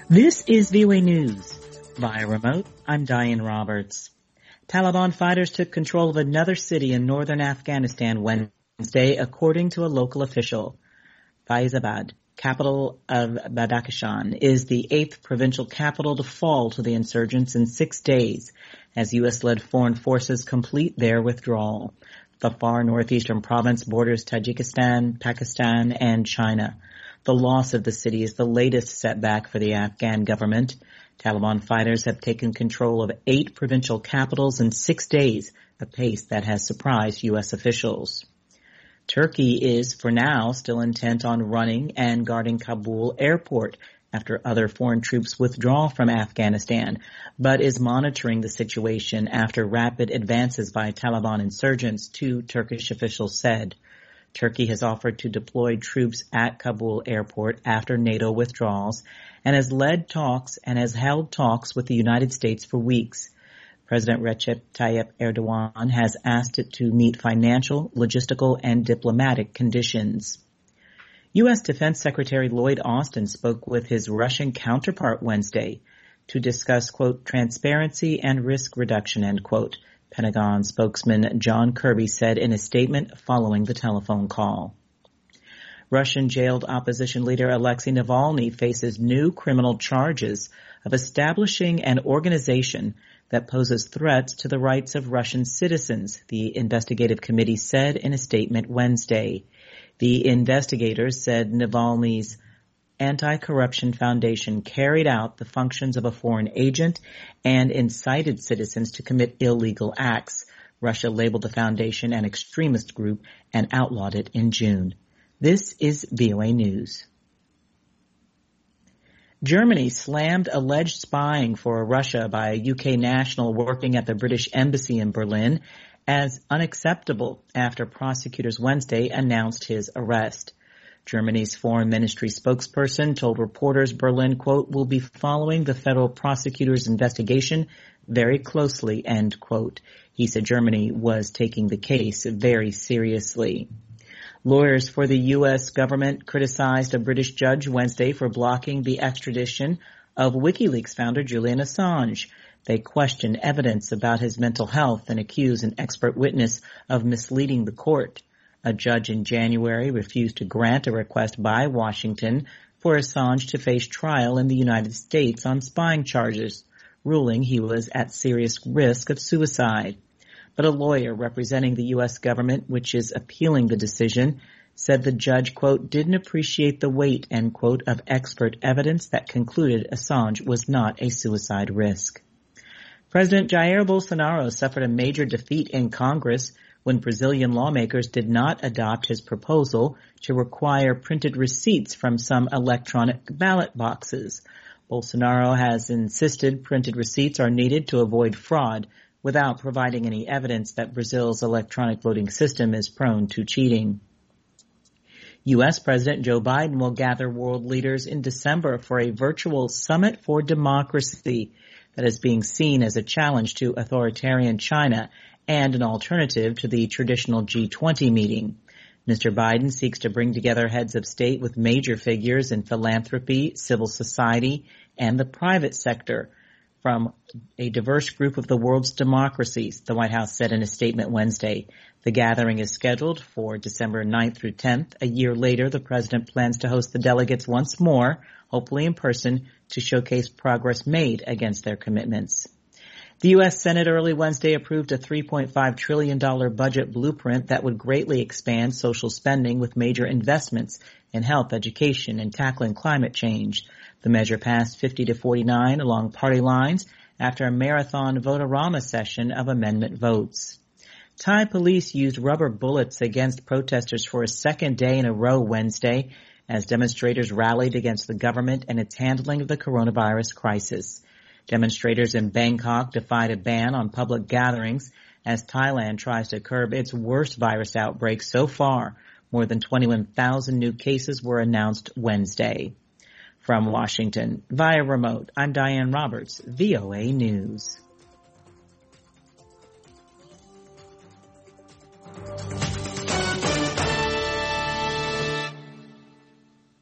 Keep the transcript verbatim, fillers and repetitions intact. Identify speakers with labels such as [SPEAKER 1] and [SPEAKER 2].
[SPEAKER 1] This is V O A News. Via remote, I'm Diane Roberts. Taliban fighters took control of another city in northern Afghanistan Wednesday, according to a local official. Faizabad, capital of Badakhshan, is the eighth provincial capital to fall to the insurgents in six days, as U S-led foreign forces complete their withdrawal. The far northeastern province borders Tajikistan, Pakistan, and China. The loss of the city is the latest setback for the Afghan government. Taliban fighters have taken control of eight provincial capitals in six days, a pace that has surprised U S officials. Turkey is, for now, still intent on running and guarding Kabul airport after other foreign troops withdraw from Afghanistan, but is monitoring the situation after rapid advances by Taliban insurgents, two Turkish officials said. Turkey has offered to deploy troops at Kabul airport after NATO withdrawals and has led talks and has held talks with the United States for weeks. President Recep Tayyip Erdogan has asked it to meet financial, logistical, and diplomatic conditions. U S Defense Secretary Lloyd Austin spoke with his Russian counterpart Wednesday to discuss, quote, transparency and risk reduction, end quote. Pentagon spokesman John Kirby said in a statement following the telephone call. Russian jailed opposition leader Alexei Navalny faces new criminal charges of establishing an organization that poses threats to the rights of Russian citizens, the investigative committee said in a statement Wednesday. The investigators said Navalny's Anti-Corruption Foundation carried out the functions of a foreign agent and incited citizens to commit illegal acts. Russia labeled the foundation an extremist group and outlawed it in June. This is V O A News. Germany slammed alleged spying for Russia by a U K national working at the British Embassy in Berlin as unacceptable after prosecutors Wednesday announced his arrest. Germany's foreign ministry spokesperson told reporters Berlin, quote, will be following the federal prosecutor's investigation very closely, end quote. He said Germany was taking the case very seriously. Lawyers for the U S government criticized a British judge Wednesday for blocking the extradition of WikiLeaks founder Julian Assange. They questioned evidence about his mental health and accused an expert witness of misleading the court. A judge in January refused to grant a request by Washington for Assange to face trial in the United States on spying charges, ruling he was at serious risk of suicide. But a lawyer representing the U S government, which is appealing the decision, said the judge, quote, didn't appreciate the weight, end quote, of expert evidence that concluded Assange was not a suicide risk. President Jair Bolsonaro suffered a major defeat in Congress when Brazilian lawmakers did not adopt his proposal to require printed receipts from some electronic ballot boxes. Bolsonaro has insisted printed receipts are needed to avoid fraud without providing any evidence that Brazil's electronic voting system is prone to cheating. U S President Joe Biden will gather world leaders in December for a virtual summit for democracy that is being seen as a challenge to authoritarian China and an alternative to the traditional G twenty meeting. Mister Biden seeks to bring together heads of state with major figures in philanthropy, civil society, and the private sector from a diverse group of the world's democracies, the White House said in a statement Wednesday. The gathering is scheduled for December ninth through tenth. A year later, the president plans to host the delegates once more, hopefully in person, to showcase progress made against their commitments. The U S Senate early Wednesday approved a three point five trillion dollars budget blueprint that would greatly expand social spending with major investments in health, education, and tackling climate change. The measure passed fifty to forty-nine along party lines after a marathon vote-a-rama session of amendment votes. Thai police used rubber bullets against protesters for a second day in a row Wednesday as demonstrators rallied against the government and its handling of the coronavirus crisis. Demonstrators in Bangkok defied a ban on public gatherings as Thailand tries to curb its worst virus outbreak so far. More than twenty-one thousand new cases were announced Wednesday. From Washington, via remote, I'm Diane Roberts, V O A News.